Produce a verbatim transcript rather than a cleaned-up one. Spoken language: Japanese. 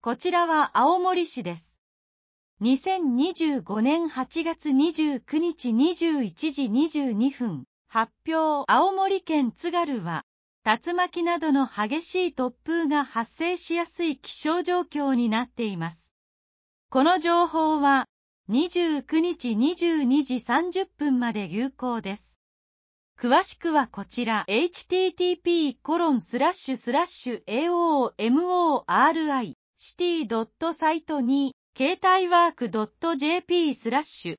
こちらは青森市です。にせんにじゅうごねんはちがつにじゅうくにちにじゅういちじにじゅうにふん、発表。青森県津軽は、竜巻などの激しい突風が発生しやすい気象状況になっています。この情報は、にじゅうくにちにじゅうにじさんじゅっぷんまで有効です。詳しくはこちら エイチティーティーピーコロンスラッシュスラッシュエーオーエムオーアールアイシティドットサイトに携帯ワークドットジェーピースラッシュ